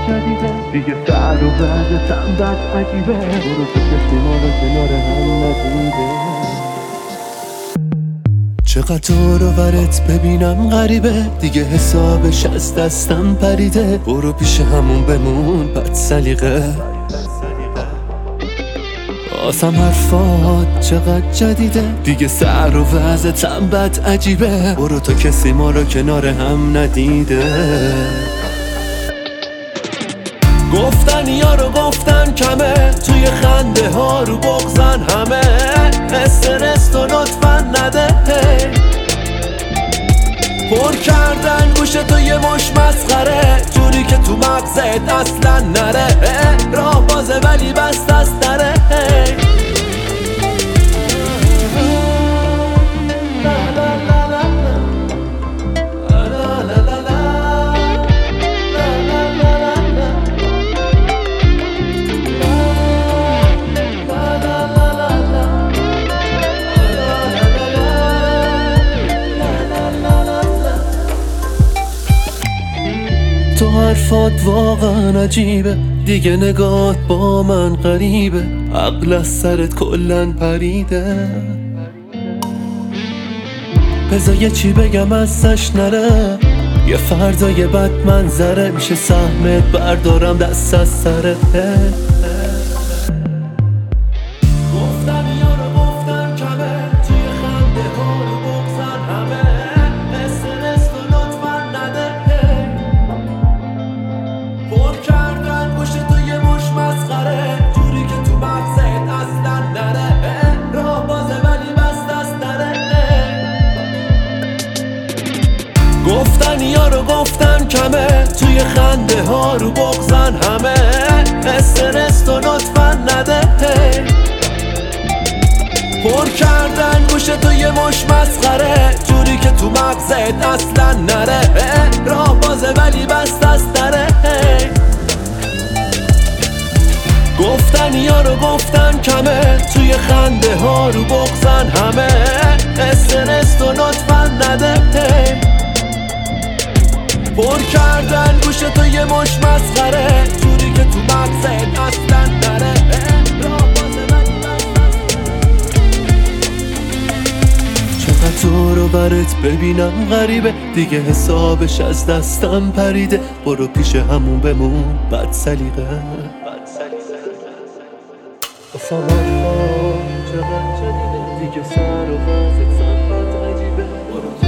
جدیده دیگه سر و وضعتم بد عجیبه برو تو کسی ما رو کنار هم ندیده چقدر تو رو برات ببینم غریبه دیگه حسابش از دستم پریده برو پیش همون بمون بد سلیقه آسم حرفات چقدر جدیده دیگه سر و وضعتم بد عجیبه برو تا کسی ما رو کنار هم ندیده گفتن یارو گفتن کمه توی خنده ها رو بغزن همه استرس تو لطفا نده پر کردن گوش تو یه مش مسخره جوری که تو مغزت اصلا نره راه بازه ولی بست از دره تو حرفات واقعا عجیبه دیگه نگات با من غریبه عقل از سرت کلن پریده بذار یه چی بگم ازش نره یه فردای بد منظره میشه سهمت بردارم دست از سره گفتن یارو گفتن کمه توی خنده ها رو بغزن همه استرس تو لطفا نده پر کردن گوش تو یه مش مسخره جوری که تو مغزت اصلا نره راه بازه ولی بست از دره گفتن یارو گفتن کمه توی خنده ها رو بغزن همه استرس تو لطفا نده پر کردن گوش تو یه مش مسخره جوری که تو مغزت اصلا نره راه بازه ولی بست از دره گفتن یارو گفتن کمه توی خنده ها رو بغزن همه استرس تو لطفا نده پر کردن گوش تو یه مش مسخره جوری که تو مغزت اصلا نره راه بازه ولی بست از چقدر تو رو برات ببینم غریبه دیگه حسابش از دستم پریده برو پیش همون بمون بد سلیقه اصلا حرفات چقدر جدیده دیگه سر و وضعتم بد عجیبه برو